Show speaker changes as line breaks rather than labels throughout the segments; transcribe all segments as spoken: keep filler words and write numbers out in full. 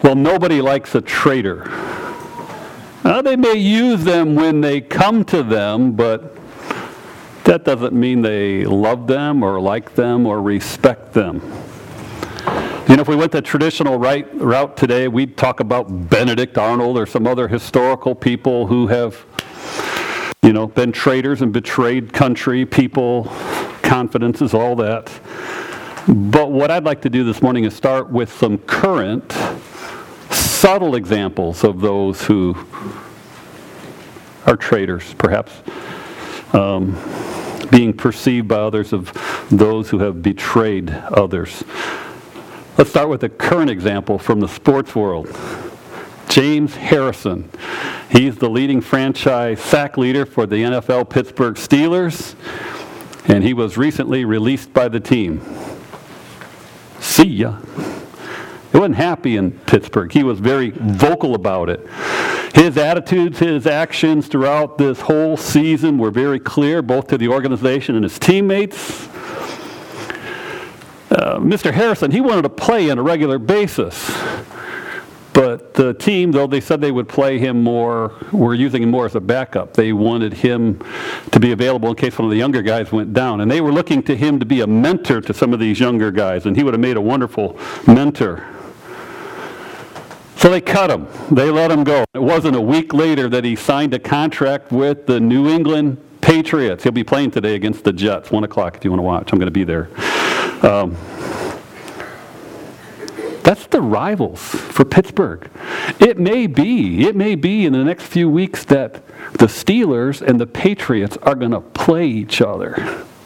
Well, nobody likes a traitor. Now, they may use them when they come to them, but that doesn't mean they love them or like them or respect them. You know, if we went the traditional right route today, we'd talk about Benedict Arnold or some other historical people who have, you know, been traitors and betrayed country, people, confidences, all that. But what I'd like to do this morning is start with some current, subtle examples of those who are traitors, perhaps, um, being perceived by others of those who have betrayed others. Let's start with a current example from the sports world. James Harrison. He's the leading franchise sack leader for the N F L Pittsburgh Steelers, and he was recently released by the team. See ya. He wasn't happy in Pittsburgh. He was very vocal about it. His attitudes, his actions throughout this whole season were very clear, both to the organization and his teammates. Uh, Mister Harrison, he wanted to play on a regular basis. But the team, though they said they would play him more, were using him more as a backup. They wanted him to be available in case one of the younger guys went down. And they were looking to him to be a mentor to some of these younger guys. And he would have made a wonderful mentor. So they cut him. They let him go. It wasn't a week later that he signed a contract with the New England Patriots. He'll be playing today against the Jets, one o'clock if you want to watch. I'm going to be there. Um, that's the rivals for Pittsburgh. It may be, it may be in the next few weeks that the Steelers and the Patriots are going to play each other.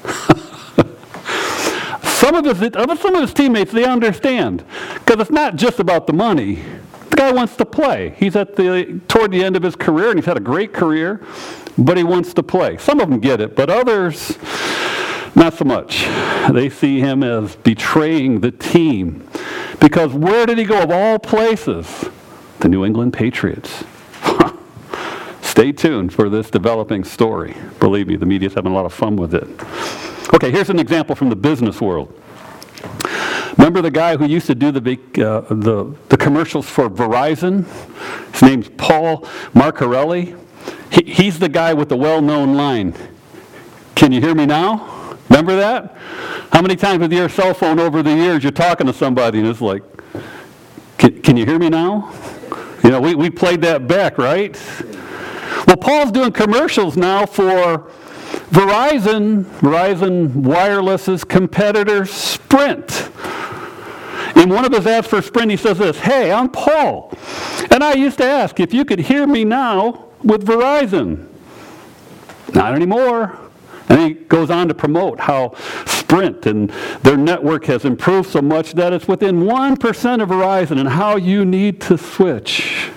Some of his, some of his teammates, they understand, because it's not just about the money. The guy wants to play. He's at the toward the end of his career, and he's had a great career, but he wants to play. Some of them get it, but others, not so much. They see him as betraying the team. Because where did he go of all places? The New England Patriots. Stay tuned for this developing story. Believe me, the media's having a lot of fun with it. Okay, here's an example from the business world. Remember the guy who used to do the uh, the, the commercials for Verizon? His name's Paul Marcarelli. He, he's the guy with the well-known line, "Can you hear me now?" Remember that? How many times with your cell phone over the years you're talking to somebody and it's like, can, can you hear me now? You know, we, we played that back, right? Well, Paul's doing commercials now for Verizon, Verizon Wireless's competitor, Sprint. In one of his ads for Sprint, he says this, "Hey, I'm Paul, and I used to ask if you could hear me now with Verizon. Not anymore." And he goes on to promote how Sprint and their network has improved so much that it's within one percent of Verizon and how you need to switch.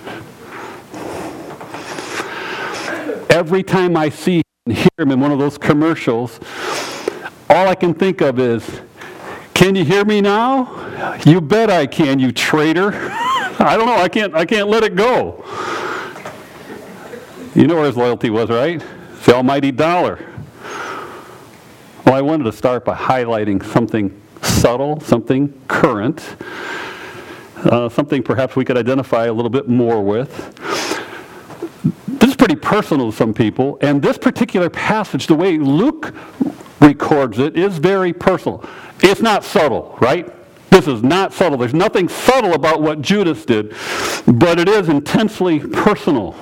Every time I see and hear him in one of those commercials, all I can think of is, "Can you hear me now? You bet I can, you traitor." I don't know, I can't, I can't let it go. You know where his loyalty was, right? It's the almighty dollar. Well, I wanted to start by highlighting something subtle, something current, uh, something perhaps we could identify a little bit more with. This is pretty personal to some people, and this particular passage, the way Luke records it, is very personal. It's not subtle, right? This is not subtle. There's nothing subtle about what Judas did, but it is intensely personal.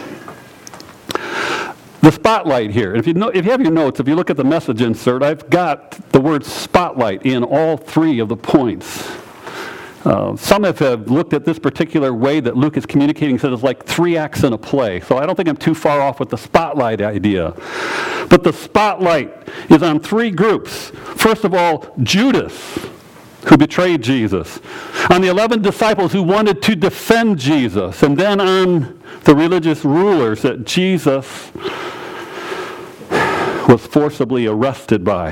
The spotlight here. If you know, if you have your notes, if you look at the message insert, I've got the word spotlight in all three of the points. Uh, some have, have looked at this particular way that Luke is communicating, said it's like three acts in a play. So I don't think I'm too far off with the spotlight idea. But the spotlight is on three groups. First of all, Judas, who betrayed Jesus. On the eleven disciples who wanted to defend Jesus. And then on the religious rulers that Jesus was forcibly arrested by.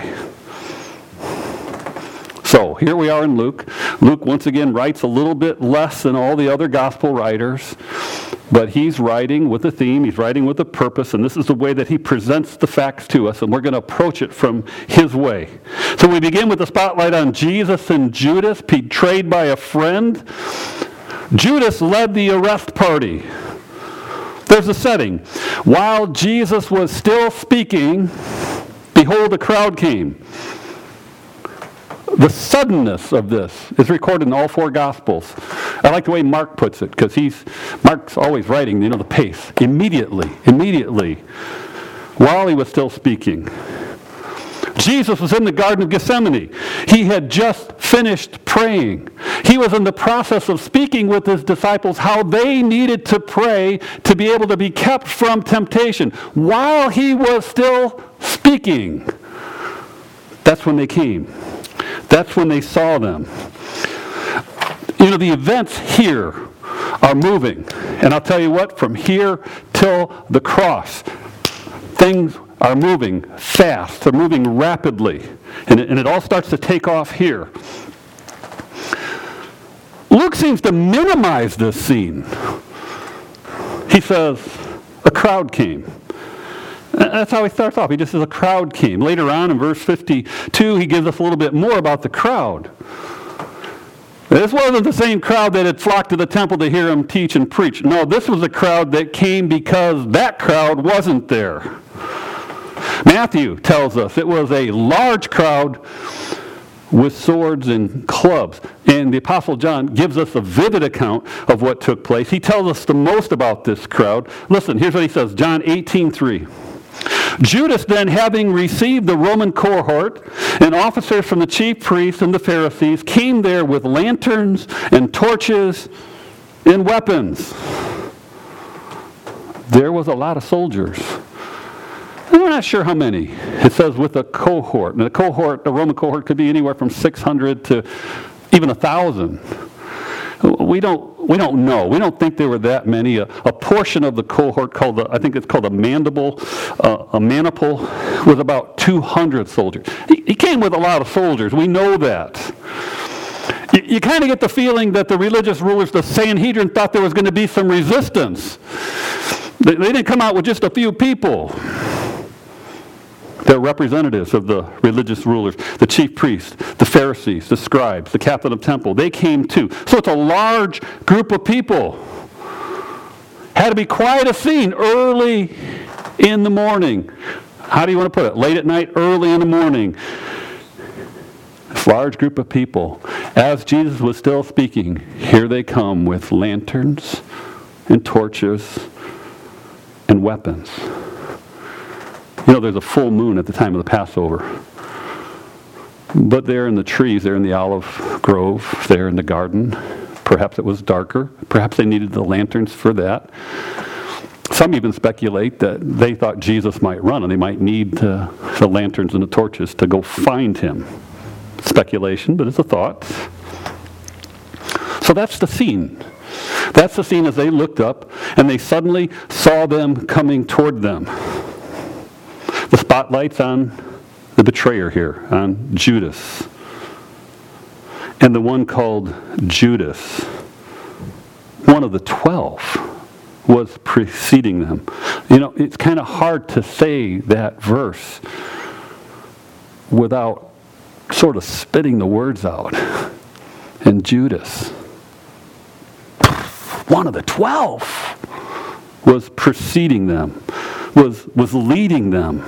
So here we are in Luke. Luke once again writes a little bit less than all the other gospel writers, but he's writing with a theme, he's writing with a purpose, and this is the way that he presents the facts to us, and we're going to approach it from his way. So we begin with the spotlight on Jesus and Judas, betrayed by a friend. Judas led the arrest party. There's the setting. While Jesus was still speaking, behold, a crowd came. The suddenness of this is recorded in all four Gospels. I like the way Mark puts it, because he's Mark's always writing, you know, the pace. Immediately, immediately, while he was still speaking. Jesus was in the Garden of Gethsemane. He had just finished praying. He was in the process of speaking with his disciples how they needed to pray to be able to be kept from temptation. While he was still speaking, that's when they came. That's when they saw them. You know, the events here are moving. And I'll tell you what, from here till the cross, things are moving fast. They're moving rapidly. And it, and it all starts to take off here. Luke seems to minimize this scene. He says, a crowd came. That's how he starts off. He just says a crowd came. Later on in verse fifty-two, he gives us a little bit more about the crowd. This wasn't the same crowd that had flocked to the temple to hear him teach and preach. No, this was a crowd that came because that crowd wasn't there. Matthew tells us it was a large crowd with swords and clubs. And the Apostle John gives us a vivid account of what took place. He tells us the most about this crowd. Listen, here's what he says, John eighteen three. Judas then, having received the Roman cohort and officers from the chief priests and the Pharisees, came there with lanterns and torches and weapons. There was a lot of soldiers. And we're not sure how many. It says with a cohort. And a cohort, a Roman cohort could be anywhere from six hundred to even one thousand. We don't we don't know. We don't think there were that many. A, a portion of the cohort called the, I think it's called a mandible, uh, a maniple, was about two hundred soldiers. He, he came with a lot of soldiers. We know that. You, you kind of get the feeling that the religious rulers, the Sanhedrin, thought there was going to be some resistance. They, they didn't come out with just a few people. They're representatives of the religious rulers, the chief priests, the Pharisees, the scribes, the captain of temple. They came too. So it's a large group of people. Had to be quite a scene early in the morning. How do you want to put it? Late at night, early in the morning. This large group of people. As Jesus was still speaking, here they come with lanterns and torches and weapons. You know, there's a full moon at the time of the Passover. But they're in the trees, they're in the olive grove, they're in the garden. Perhaps it was darker. Perhaps they needed the lanterns for that. Some even speculate that they thought Jesus might run and they might need uh, the lanterns and the torches to go find him. Speculation, but it's a thought. So that's the scene. That's the scene as they looked up and they suddenly saw them coming toward them. The spotlight's on the betrayer here, on Judas. And the one called Judas, one of the twelve, was preceding them. You know, it's kind of hard to say that verse without sort of spitting the words out. And Judas, one of the twelve, was preceding them. Was, was leading them.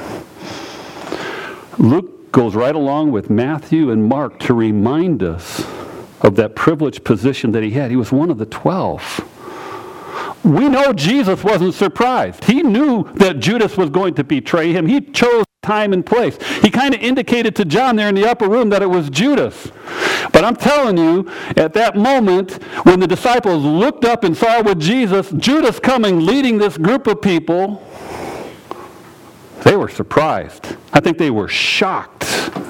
Luke goes right along with Matthew and Mark to remind us of that privileged position that he had. He was one of the twelve. We know Jesus wasn't surprised. He knew that Judas was going to betray him. He chose time and place. He kind of indicated to John there in the upper room that it was Judas. But I'm telling you, at that moment, when the disciples looked up and saw with Jesus, Judas coming, leading this group of people, they were surprised. I think they were shocked.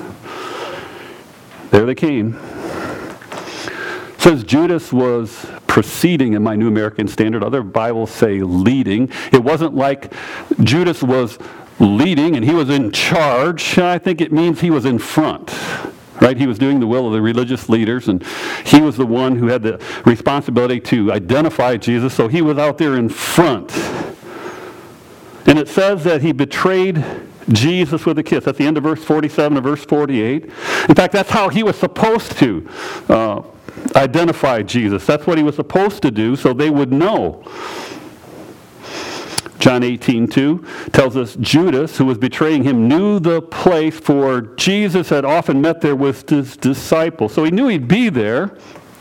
There they came. It says Judas was preceding in my New American Standard. Other Bibles say leading. It wasn't like Judas was leading and he was in charge. I think it means he was in front. Right? He was doing the will of the religious leaders, and he was the one who had the responsibility to identify Jesus, so he was out there in front. And it says that he betrayed Jesus with a kiss. That's the end of verse forty-seven and verse forty-eight. In fact, that's how he was supposed to uh, identify Jesus. That's what he was supposed to do, so they would know. John eighteen two tells us Judas, who was betraying him, knew the place, for Jesus had often met there with his disciples. So he knew he'd be there.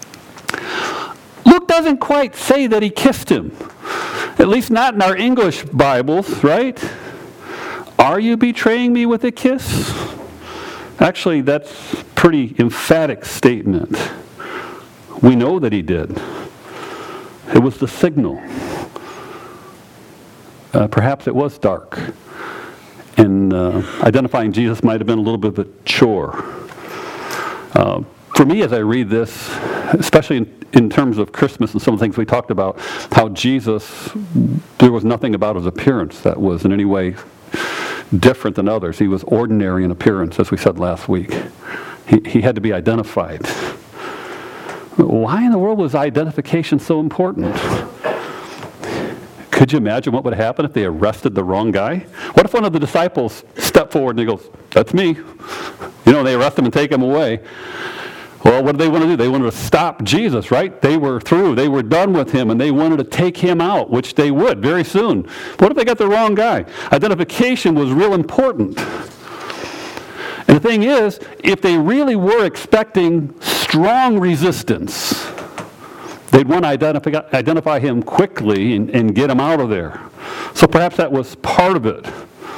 Luke doesn't quite say that he kissed him. At least not in our English Bibles, right? Are you betraying me with a kiss? Actually, that's a pretty emphatic statement. We know that he did. It was the signal. Uh, perhaps it was dark. And uh, identifying Jesus might have been a little bit of a chore. Uh, for me, as I read this, especially in, in terms of Christmas and some of the things we talked about, how Jesus, there was nothing about his appearance that was in any way different than others. He was ordinary in appearance, as we said last week. He, he had to be identified. Why in the world was identification so important? Could you imagine what would happen if they arrested the wrong guy? What if one of the disciples stepped forward and he goes, "That's me." You know, they arrest him and take him away. Well, what did they want to do? They wanted to stop Jesus, right? They were through. They were done with him, and they wanted to take him out, which they would very soon. What if they got the wrong guy? Identification was real important. And the thing is, if they really were expecting strong resistance, they'd want to identify, identify him quickly and, and get him out of there. So perhaps that was part of it.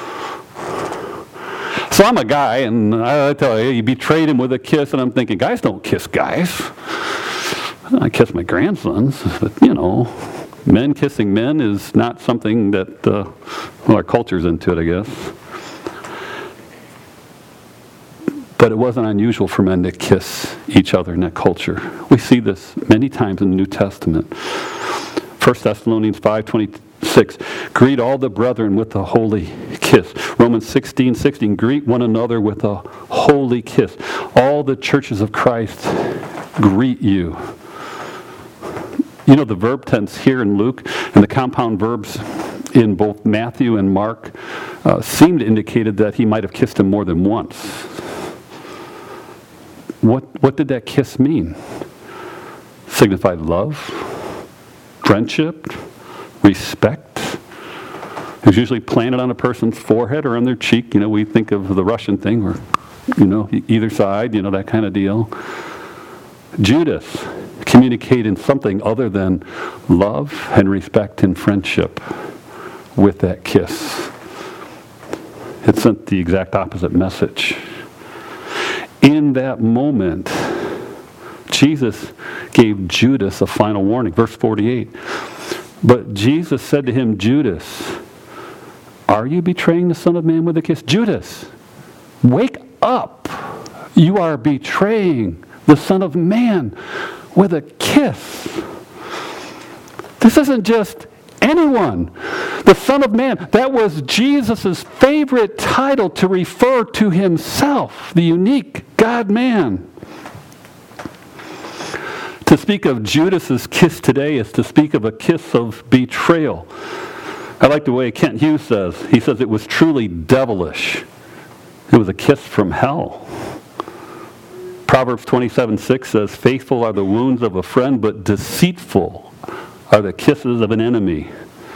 So I'm a guy, and I tell you, you betrayed him with a kiss, and I'm thinking, guys don't kiss guys. I kiss my grandsons, but, you know, men kissing men is not something that, uh, well, our culture's into it, I guess. But it wasn't unusual for men to kiss each other in that culture. We see this many times in the New Testament. First Thessalonians five twenty-six, greet all the brethren with a holy kiss. Romans sixteen sixteen, greet one another with a holy kiss. All the churches of Christ greet you. You know, the verb tense here in Luke and the compound verbs in both Matthew and Mark uh, seem to indicate that he might have kissed him more than once. What what did that kiss mean? Signified love, friendship, respect. It was usually planted on a person's forehead or on their cheek. You know, we think of the Russian thing, or, you know, either side, you know, that kind of deal. Judas communicated something other than love and respect and friendship with that kiss. It sent the exact opposite message. In that moment, Jesus gave Judas a final warning. Verse forty-eight. But Jesus said to him, Judas, are you betraying the Son of Man with a kiss? Judas, wake up. You are betraying the Son of Man with a kiss. This isn't just anyone. The Son of Man, that was Jesus' favorite title to refer to himself, the unique God-man. To speak of Judas's kiss today is to speak of a kiss of betrayal. I like the way Kent Hughes says. He says it was truly devilish. It was a kiss from hell. Proverbs twenty-seven six says, faithful are the wounds of a friend, but deceitful are the kisses of an enemy.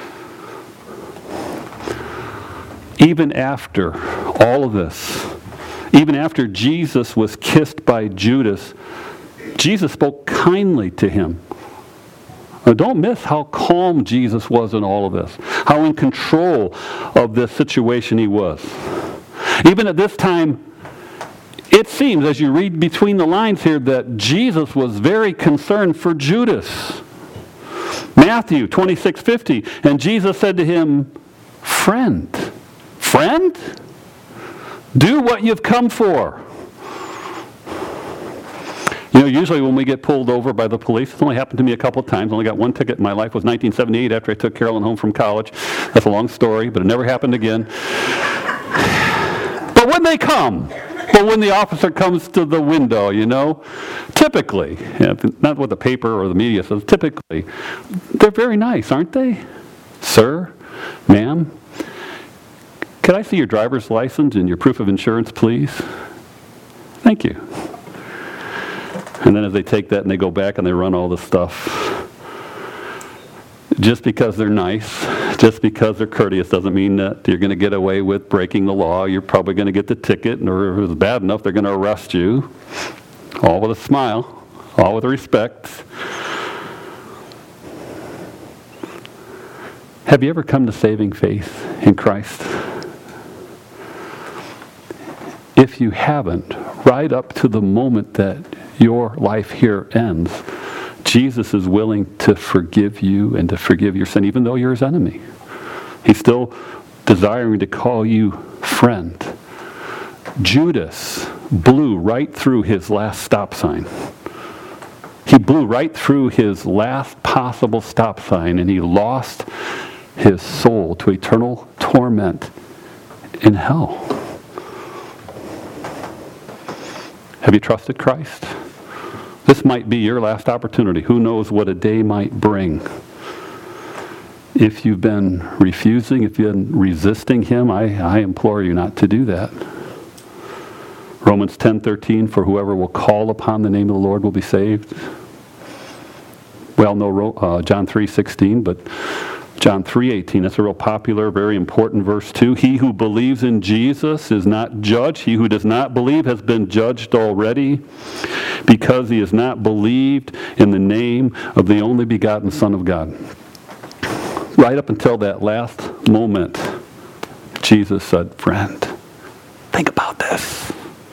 Even after all of this, even after Jesus was kissed by Judas, Jesus spoke kindly to him. Now, don't miss how calm Jesus was in all of this, how in control of this situation he was. Even at this time, it seems, as you read between the lines here, that Jesus was very concerned for Judas. Matthew twenty-six fifty, and Jesus said to him, friend, friend, do what you've come for. You know, usually when we get pulled over by the police, it's only happened to me a couple of times. I only got one ticket in my life. It was nineteen seventy-eight after I took Carolyn home from college. That's a long story, but it never happened again. But when they come, but when the officer comes to the window, you know, typically, not what the paper or the media says, typically, they're very nice, aren't they? Sir, ma'am, could I see your driver's license and your proof of insurance, please? Thank you. And then as they take that and they go back and they run all this stuff. Just because they're nice, just because they're courteous doesn't mean that you're going to get away with breaking the law. You're probably going to get the ticket, or if it's bad enough, they're going to arrest you. All with a smile, all with respect. Have you ever come to saving faith in Christ? If you haven't, right up to the moment that your life here ends, Jesus is willing to forgive you and to forgive your sin, even though you're his enemy. He's still desiring to call you friend. Judas blew right through his last stop sign. He blew right through his last possible stop sign, and he lost his soul to eternal torment in hell. Have you trusted Christ? This might be your last opportunity. Who knows what a day might bring. If you've been refusing, if you've been resisting him, I, I implore you not to do that. Romans ten thirteen, for whoever will call upon the name of the Lord will be saved. We all know uh, John three sixteen, but John three eighteen, that's a real popular, very important verse too. He who believes in Jesus is not judged. He who does not believe has been judged already, because he has not believed in the name of the only begotten Son of God. Right up until that last moment, Jesus said, friend, think about this.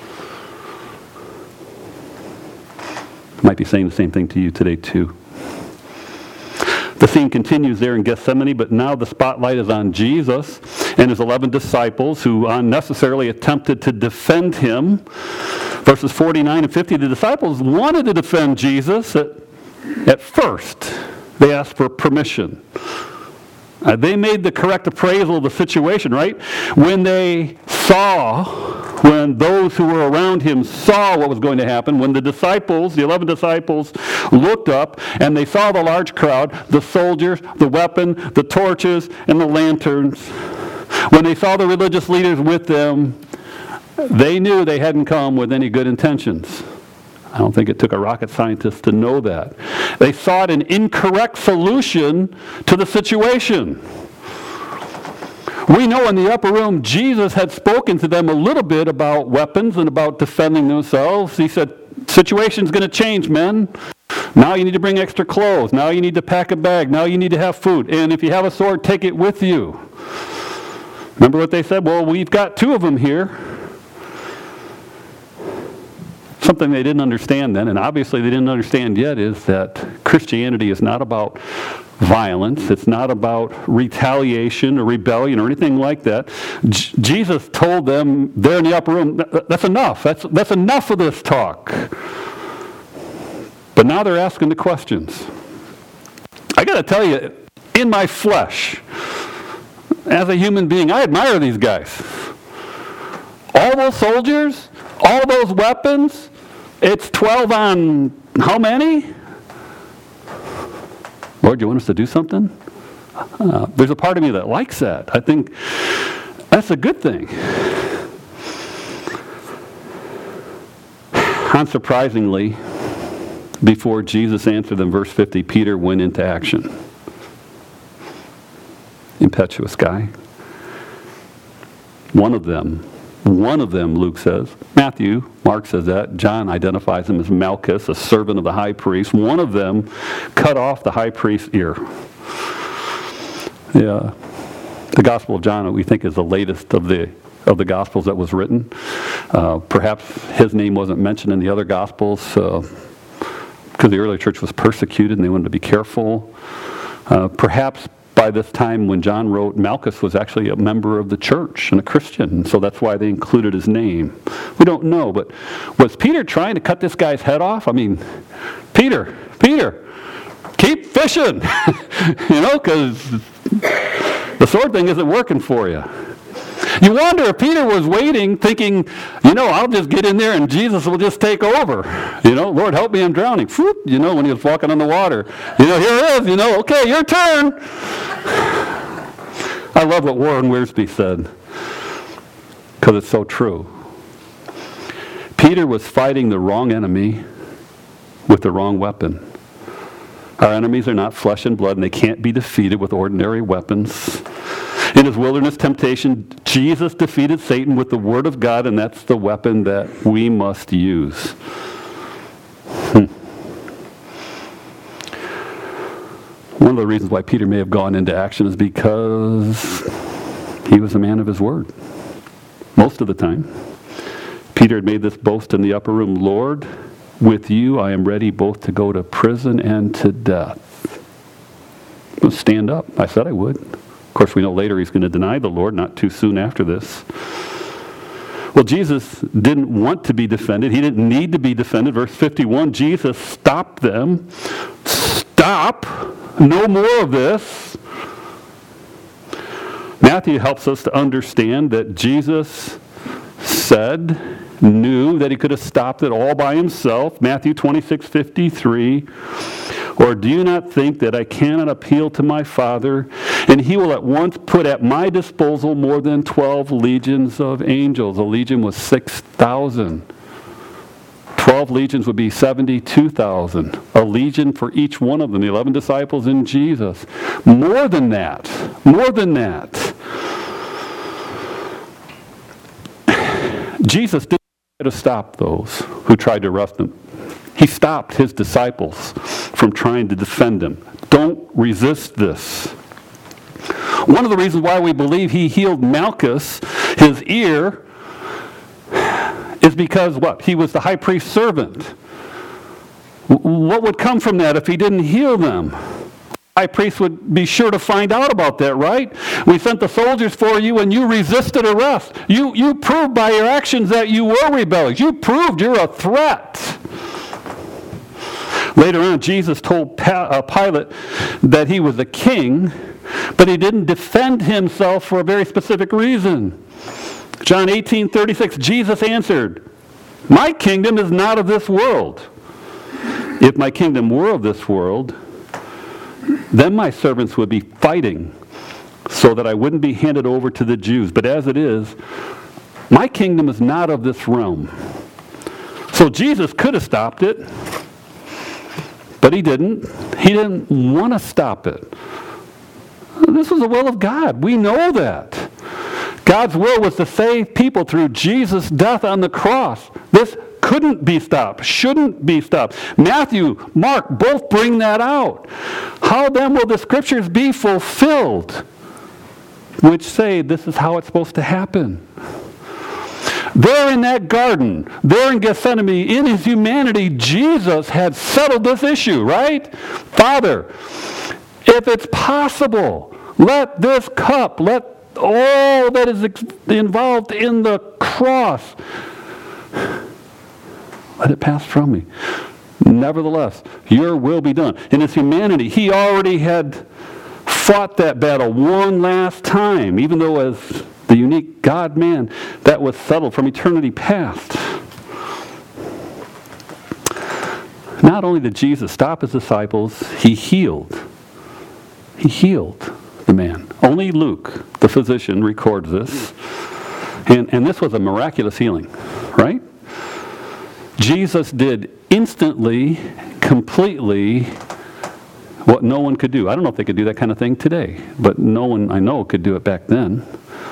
Might be saying the same thing to you today too. The scene continues there in Gethsemane, but now the spotlight is on Jesus and his eleven disciples who unnecessarily attempted to defend him. Verses forty-nine and fifty, the disciples wanted to defend Jesus at, at first. They asked for permission. Uh, they made the correct appraisal of the situation, right? When they saw, when those who were around him saw what was going to happen, when the disciples, the eleven disciples, looked up and they saw the large crowd, the soldiers, the weapon, the torches, and the lanterns, when they saw the religious leaders with them, they knew they hadn't come with any good intentions. I don't think it took a rocket scientist to know that. They sought an incorrect solution to the situation. We know in the upper room, Jesus had spoken to them a little bit about weapons and about defending themselves. He said, situation's going to change, men. Now you need to bring extra clothes. Now you need to pack a bag. Now you need to have food. And if you have a sword, take it with you. Remember what they said? Well, we've got two of them here. Something they didn't understand then, and obviously they didn't understand yet, is that Christianity is not about violence. It's not about retaliation or rebellion or anything like that. J- Jesus told them there in the upper room, that's enough. That's, that's enough of this talk. But now they're asking the questions. I got to tell you, in my flesh, as a human being, I admire these guys. All those soldiers, all those weapons, it's twelve on how many? Lord, do you want us to do something? Uh, there's a part of me that likes that. I think that's a good thing. Unsurprisingly, before Jesus answered them, verse fifty, Peter went into action. Impetuous guy. One of them, one of them, Luke says. Matthew, Mark says that. John identifies him as Malchus, a servant of the high priest. One of them cut off the high priest's ear. Yeah. The Gospel of John, we think, is the latest of the of the Gospels that was written. Uh, perhaps his name wasn't mentioned in the other Gospels uh, because the early church was persecuted and they wanted to be careful. Uh, perhaps by this time when John wrote, Malchus was actually a member of the church and a Christian, so that's why they included his name. We don't know, but was Peter trying to cut this guy's head off? I mean, Peter, Peter, keep fishing, you know, because the sword thing isn't working for you. You wonder if Peter was waiting, thinking, you know, I'll just get in there and Jesus will just take over. You know, Lord, help me, I'm drowning. Whoop, you know, when he was walking on the water. You know, here it is, you know, okay, your turn. I love what Warren Wiersbe said, because it's so true. Peter was fighting the wrong enemy with the wrong weapon. Our enemies are not flesh and blood, and they can't be defeated with ordinary weapons. In his wilderness temptation, Jesus defeated Satan with the Word of God, and that's the weapon that we must use. Hmm. One of the reasons why Peter may have gone into action is because he was a man of his word. Most of the time. Peter had made this boast in the upper room, Lord, with you I am ready both to go to prison and to death. Well, stand up. I said I would. Of course, we know later he's going to deny the Lord, not too soon after this. Well, Jesus didn't want to be defended. He didn't need to be defended. Verse fifty-one, Jesus stopped them. Stop. No more of this. Matthew helps us to understand that Jesus said, knew that he could have stopped it all by himself. Matthew twenty-six fifty-three. Or do you not think that I cannot appeal to my Father, and he will at once put at my disposal more than twelve legions of angels? A legion was six thousand. Twelve legions would be seventy-two thousand. A legion for each one of them, the eleven disciples in Jesus. More than that. More than that. Jesus didn't try to stop those who tried to arrest him. He stopped his disciples from trying to defend him. Don't resist this. One of the reasons why we believe he healed Malchus, his ear, is because what? He was the high priest's servant. What would come from that if he didn't heal them? High priest would be sure to find out about that, right? We sent the soldiers for you and you resisted arrest. You, you proved by your actions that you were rebellious. You proved you're a threat. Later on, Jesus told Pilate that he was a king, but he didn't defend himself for a very specific reason. John eighteen thirty-six, Jesus answered, my kingdom is not of this world. If my kingdom were of this world, then my servants would be fighting so that I wouldn't be handed over to the Jews. But as it is, my kingdom is not of this realm. So Jesus could have stopped it, but he didn't. He didn't want to stop it. This was the will of God. We know that. God's will was to save people through Jesus' death on the cross. This couldn't be stopped, shouldn't be stopped. Matthew, Mark, both bring that out. How then will the scriptures be fulfilled, which say this is how it's supposed to happen? There in that garden, there in Gethsemane, in his humanity, Jesus had settled this issue, right? Father, if it's possible, let this cup, let all that is involved in the cross, let it pass from me. Nevertheless, your will be done. In his humanity, he already had fought that battle one last time, even though as the unique God-man, that was settled from eternity past. Not only did Jesus stop his disciples, he healed. He healed the man. Only Luke, the physician, records this. And, and this was a miraculous healing, right? Jesus did instantly, completely, what no one could do. I don't know if they could do that kind of thing today, but no one I know could do it back then.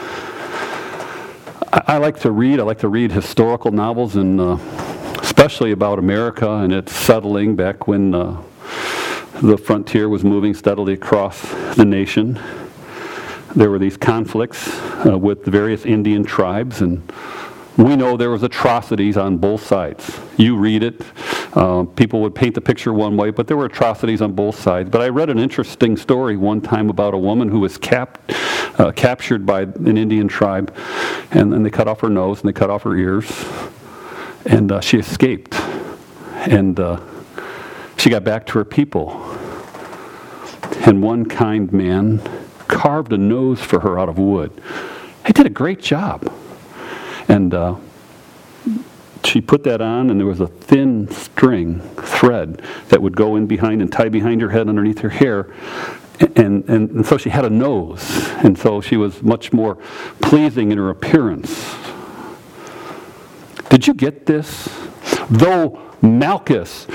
I, I like to read. I like to read historical novels, and uh, especially about America and its settling back when uh, the frontier was moving steadily across the nation. There were these conflicts uh, with the various Indian tribes, and we know there was atrocities on both sides. You read it. Uh, people would paint the picture one way, but there were atrocities on both sides. But I read an interesting story one time about a woman who was cap- uh, captured by an Indian tribe, and then they cut off her nose and they cut off her ears, and uh, she escaped. And uh, she got back to her people. And one kind man carved a nose for her out of wood. He did a great job. And uh, she put that on, and there was a thin string, thread, that would go in behind and tie behind her head underneath her hair. And, and, and so she had a nose. And so she was much more pleasing in her appearance. Did you get this? Though Malchus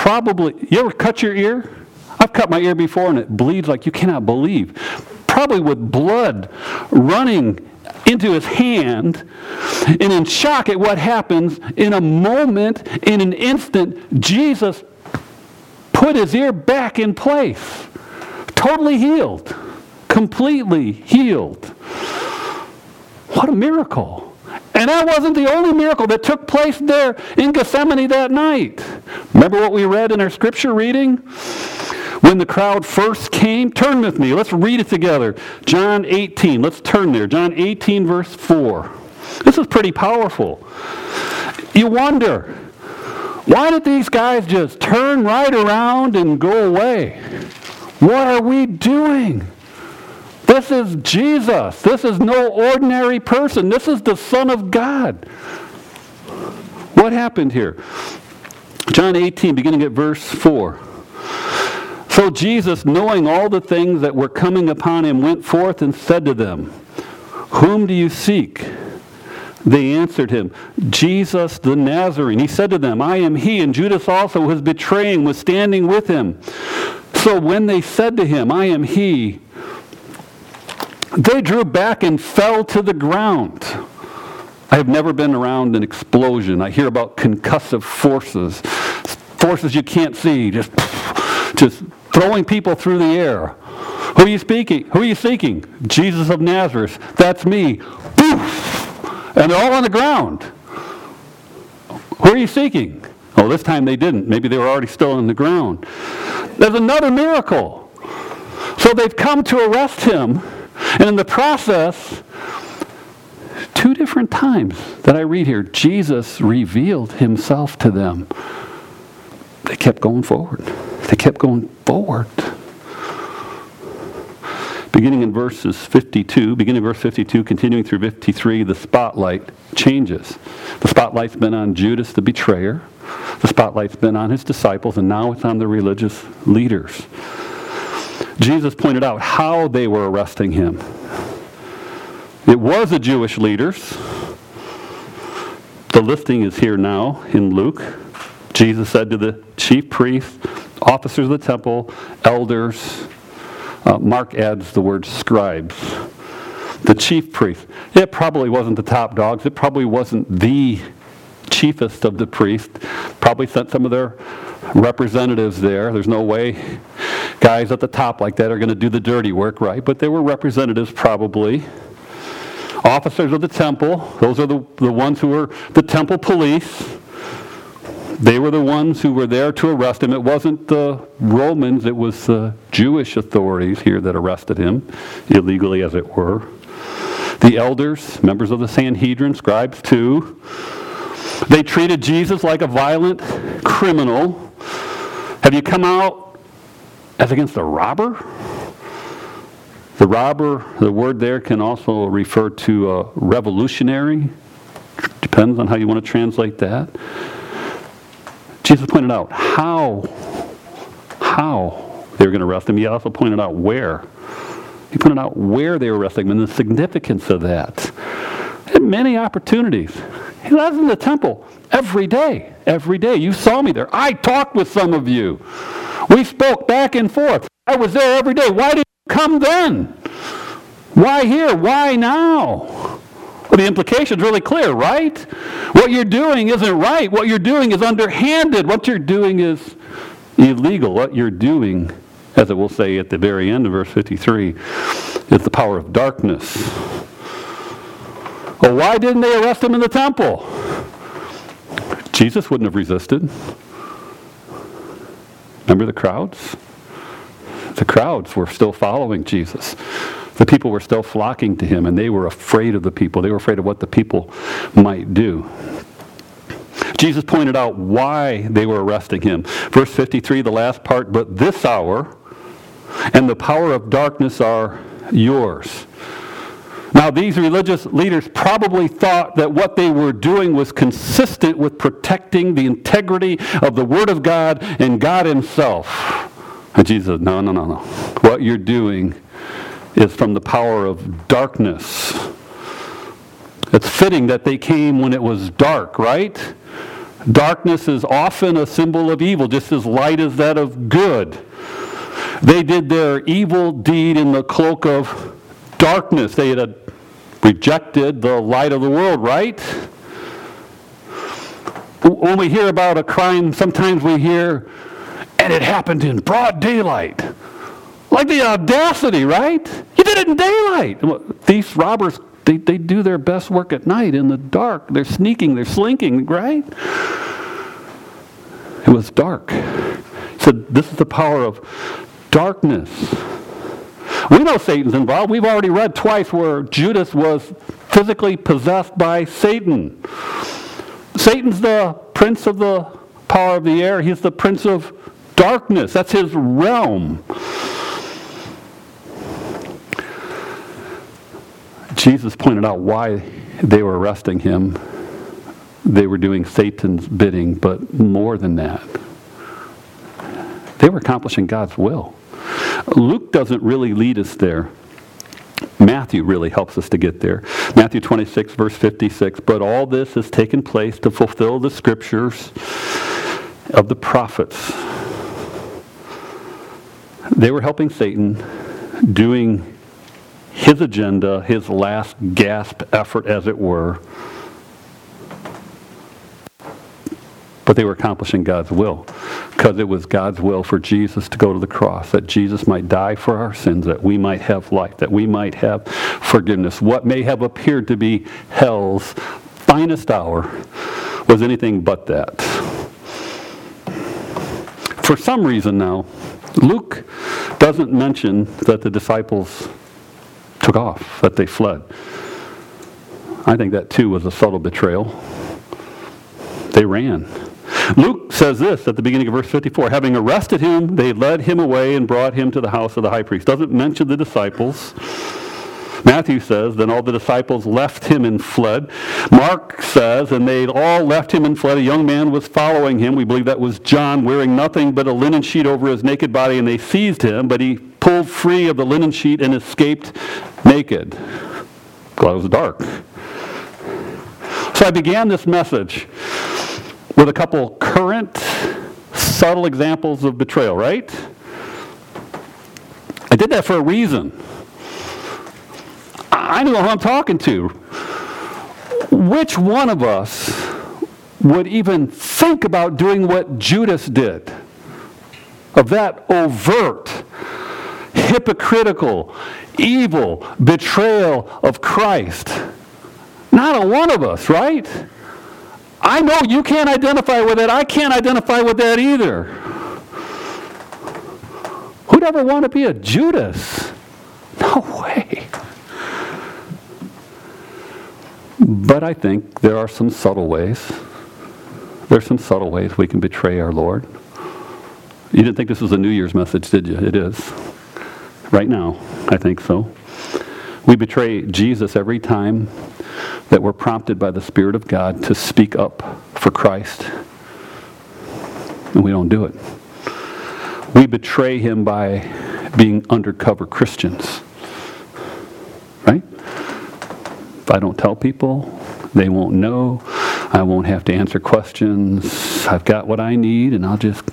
probably, you ever cut your ear? I've cut my ear before and it bleeds like you cannot believe. Probably with blood running into his hand, and in shock at what happens, in a moment, in an instant, Jesus put his ear back in place. Totally healed. Completely healed. What a miracle. And that wasn't the only miracle that took place there in Gethsemane that night. Remember what we read in our scripture reading? When the crowd first came, turn with me. Let's read it together. John eighteen. Let's turn there. John eighteen, verse four. This is pretty powerful. You wonder, why did these guys just turn right around and go away? What are we doing? This is Jesus. This is no ordinary person. This is the Son of God. What happened here? John eighteen, beginning at verse four. So Jesus, knowing all the things that were coming upon him, went forth and said to them, Whom do you seek? They answered him, Jesus the Nazarene. He said to them, I am he. And Judas also, who was betraying, was standing with him. So when they said to him, I am he, they drew back and fell to the ground. I have never been around an explosion. I hear about concussive forces, forces you can't see, just, just throwing people through the air. Who are you speaking? Who are you seeking? Jesus of Nazareth. That's me. Poof! And they're all on the ground. Who are you seeking? Oh, this time they didn't. Maybe they were already still on the ground. There's another miracle. So they've come to arrest him, and in the process, two different times that I read here, Jesus revealed himself to them. They kept going forward. They kept going forward. Beginning in verses fifty-two, beginning in verse fifty-two, continuing through fifty-three, the spotlight changes. The spotlight's been on Judas the betrayer. The spotlight's been on his disciples, and now it's on the religious leaders. Jesus pointed out how they were arresting him. It was the Jewish leaders. The listing is here now in Luke. Jesus said to the chief priests, officers of the temple, elders, uh, Mark adds the word scribes, the chief priests. It probably wasn't the top dogs. It probably wasn't the chiefest of the priests. Probably sent some of their representatives there. There's no way guys at the top like that are going to do the dirty work, right? But they were representatives probably. Officers of the temple, those are the, the ones who were the temple police. They were the ones who were there to arrest him. It wasn't the Romans, it was the Jewish authorities here that arrested him, illegally as it were. The elders, members of the Sanhedrin, scribes too. They treated Jesus like a violent criminal. Have you come out as against a robber? The robber, the word there can also refer to a revolutionary. Depends on how you want to translate that. Jesus pointed out how, how they were going to arrest him. He also pointed out where. He pointed out where they were arresting him and the significance of that. He had many opportunities. He was in the temple every day, every day. You saw me there. I talked with some of you. We spoke back and forth. I was there every day. Why did you come then? Why here? Why now? Well, the implication is really clear, right? What you're doing isn't right. What you're doing is underhanded. What you're doing is illegal. What you're doing, as it will say at the very end of verse fifty-three, is the power of darkness. Well, why didn't they arrest him in the temple? Jesus wouldn't have resisted. Remember the crowds? The crowds were still following Jesus. The people were still flocking to him, and they were afraid of the people. They were afraid of what the people might do. Jesus pointed out why they were arresting him. Verse fifty-three, the last part, but this hour and the power of darkness are yours. Now, these religious leaders probably thought that what they were doing was consistent with protecting the integrity of the Word of God and God himself. And Jesus said, no, no, no, no. What you're doing is from the power of darkness. It's fitting that they came when it was dark, right? Darkness is often a symbol of evil, just as light is that of good. They did their evil deed in the cloak of darkness. They had rejected the light of the world, right? When we hear about a crime, sometimes we hear, and it happened in broad daylight. Like the audacity, right? You did it in daylight. These robbers, they, they do their best work at night in the dark. They're sneaking, they're slinking, right? It was dark. So this is the power of darkness. We know Satan's involved. We've already read twice where Judas was physically possessed by Satan. Satan's the prince of the power of the air. He's the prince of darkness. That's his realm. Jesus pointed out why they were arresting him. They were doing Satan's bidding, but more than that, they were accomplishing God's will. Luke doesn't really lead us there. Matthew really helps us to get there. Matthew twenty-six, verse fifty-six, but all this has taken place to fulfill the scriptures of the prophets. They were helping Satan, doing his agenda, his last gasp effort, as it were. But they were accomplishing God's will, because it was God's will for Jesus to go to the cross, that Jesus might die for our sins, that we might have life, that we might have forgiveness. What may have appeared to be hell's finest hour was anything but that. For some reason now, Luke doesn't mention that the disciples took off, that they fled. I think that too was a subtle betrayal. They ran. Luke says this at the beginning of verse fifty-four. Having arrested him, they led him away and brought him to the house of the high priest. Doesn't mention the disciples. Matthew says, then all the disciples left him and fled. Mark says, and they all left him and fled. A young man was following him. We believe that was John, wearing nothing but a linen sheet over his naked body, and they seized him, but he pulled free of the linen sheet and escaped naked. Well, it was dark. So I began this message with a couple current, subtle examples of betrayal, right? I did that for a reason. I know who I'm talking to. Which one of us would even think about doing what Judas did? Of that overt, hypocritical, evil betrayal of Christ. Not a one of us, right? I know you can't identify with it. I can't identify with that either. Who'd ever want to be a Judas? No way. But I think there are some subtle ways. There's some subtle ways we can betray our Lord. You didn't think this was a New Year's message, did you? It is. Right now, I think so. We betray Jesus every time that we're prompted by the Spirit of God to speak up for Christ. And we don't do it. We betray him by being undercover Christians. Right? If I don't tell people, they won't know. I won't have to answer questions. I've got what I need, and I'll just...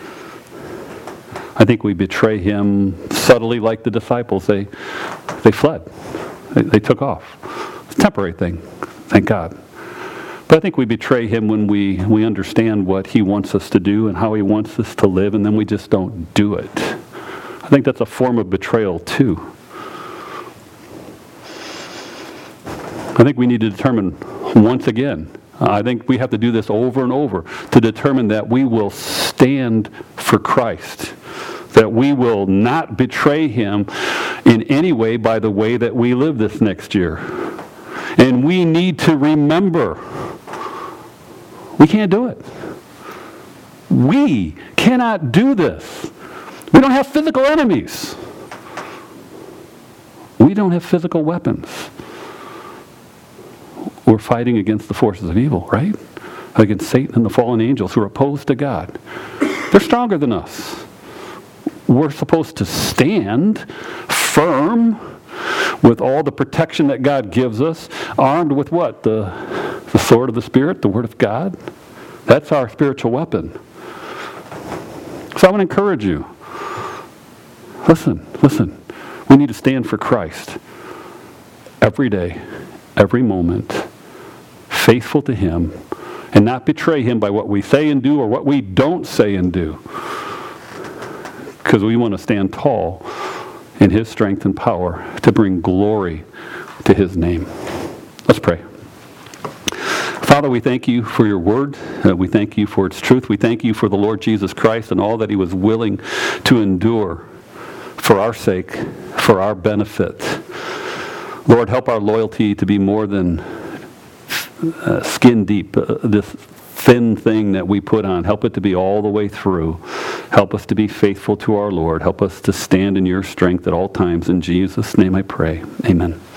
I think we betray him subtly like the disciples. They they fled. They, they took off. It's a temporary thing, thank God. But I think we betray him when we, we understand what he wants us to do and how he wants us to live, and then we just don't do it. I think that's a form of betrayal too. I think we need to determine once again, I think we have to do this over and over, to determine that we will stand for Christ. That we will not betray him in any way by the way that we live this next year. And we need to remember, we can't do it. We cannot do this. We don't have physical enemies. We don't have physical weapons. We're fighting against the forces of evil, right? Against Satan and the fallen angels who are opposed to God. They're stronger than us. We're supposed to stand firm with all the protection that God gives us, armed with what? The, the sword of the Spirit, the Word of God. That's our spiritual weapon. So I want to encourage you. Listen, listen. We need to stand for Christ every day, every moment, faithful to Him, and not betray Him by what we say and do or what we don't say and do. Because we want to stand tall in His strength and power to bring glory to His name. Let's pray. Father, we thank you for your word. Uh, we thank you for its truth. We thank you for the Lord Jesus Christ and all that He was willing to endure for our sake, for our benefit. Lord, help our loyalty to be more than uh, skin deep, uh, this thin thing that we put on. Help it to be all the way through. Help us to be faithful to our Lord. Help us to stand in your strength at all times. In Jesus' name I pray. Amen.